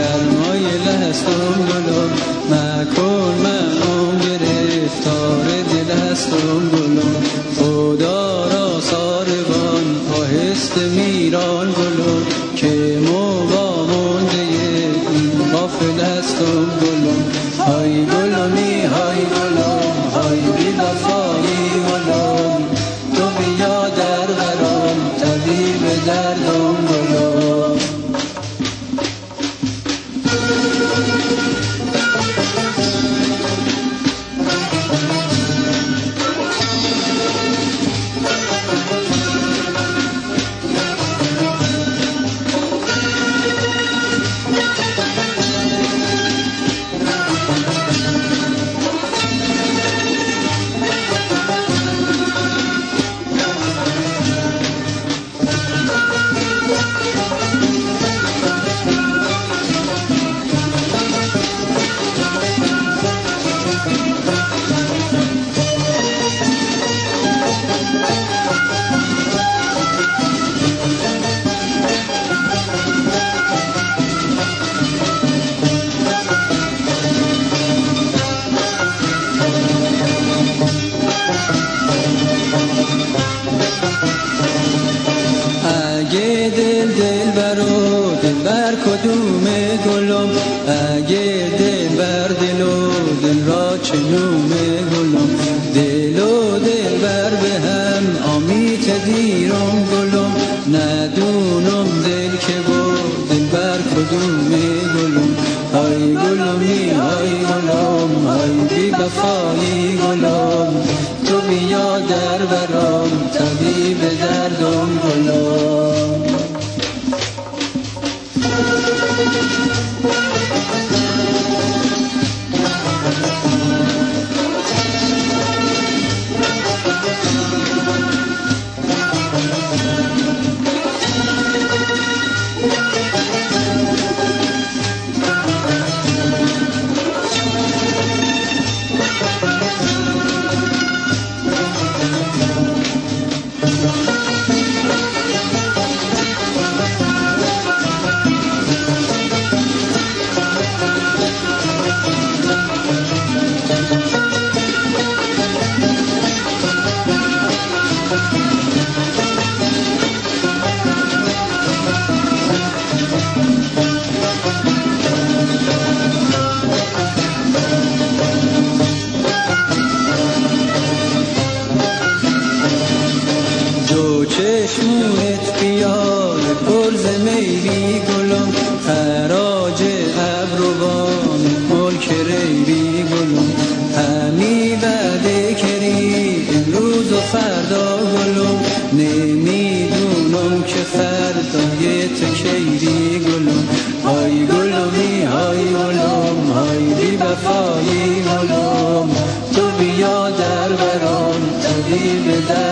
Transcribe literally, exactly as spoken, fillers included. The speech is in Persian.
سرمایه هستم گلم مکن منم گرفتار دل هستم گلم خدا را ساربان آهسته میران گلم که مو با مونده این غافل هستم گلم های گلمی های گلم های بی وفایی گلم تو بیا در برام طبیب دردم گلم اگه دل دل برو دل بر کدوم گلم اگه دل بر دل و دل را چنوم گلم دل و دل بر به هم آمیت دیرم گلم ندونم دل که با دل بر کدوم گلم های گلمی های گلم های بی وفایی گلم تو بیا در برام طبیب دردم گلم چشمونت بیار پرز میری گلم خراج ابروان ملک ریری گلم همی وعده کردی امروز و فردا گلم نمیدونم که فردای تو کیری گلم های گلمی های گلم های بی وفایی گلم تو بیا در برام طبیب در